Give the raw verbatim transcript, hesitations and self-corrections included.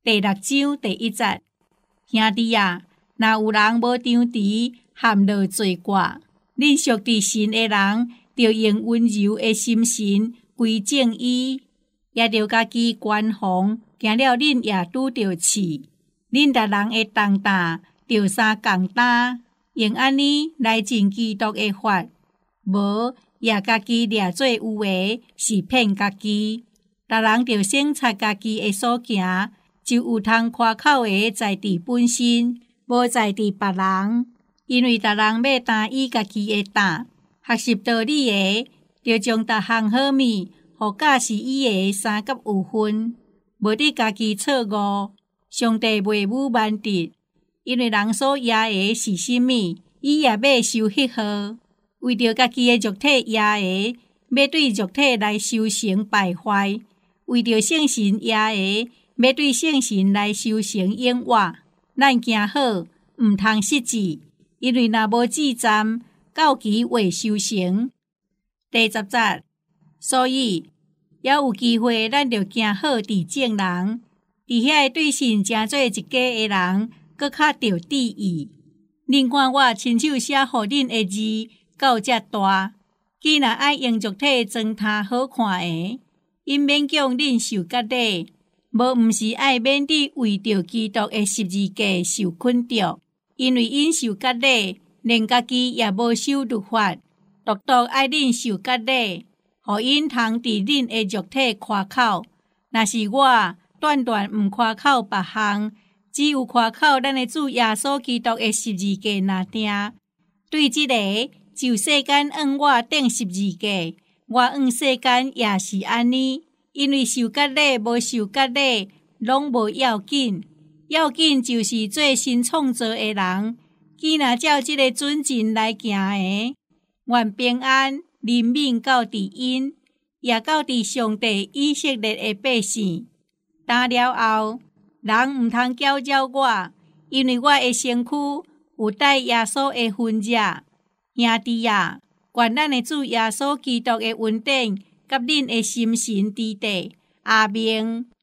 第六章第一节，兄弟啊，若有人无张持含落罪过，恁属伫神的人，着用温柔的心神归正伊，也着家己关防，行了恁也拄着刺。恁逐人的重担着相共担，用安尼来尽基督的法，无也家己掠做有的，是骗家己。逐人着省察家己的所行，就有通夸口的在伫本身，无在伫别人。因为逐人要担伊家己的担，学习道理的，着将逐项好物，互教是伊的三甲有分，无伫家己错误。上帝袂侮慢得，因为人所压的是甚物，伊也要受迄号。为着家己的肉体压的，要对肉体来修成败坏；为着圣神压的，要对圣神来修成永活。咱行好，毋通失志，因为若无志站，到期未修成。第十节，所以也有机会，咱着行好伫正人。伫遐对神诚做一家的人，搁较着注意。恁看我亲手写互恁的字，到遮大，既然爱用肉体装他好看的，因勉强恁受割礼，无毋是爱免得为着基督的十字架受困着，因为因受割礼，连家己也无守律法，独独爱恁受割礼，互因通伫恁的肉体夸口。若是我，断断毋夸口别项，只有夸口咱的主耶稣基督的十字架若定。对即、这个，就世间按我顶十字架，我按世间也是安尼。因为受割礼无受割礼，拢无要紧，要紧就是做新创造的人。既然照即个准则来行的，愿平安怜悯到伫因，也到伫上帝以色列的百姓。打了后，人毋通搅扰我，因为我的身躯有带耶稣的婚约。兄弟啊，愿咱的主耶稣基督的恩典，甲恁的心神之地。阿明。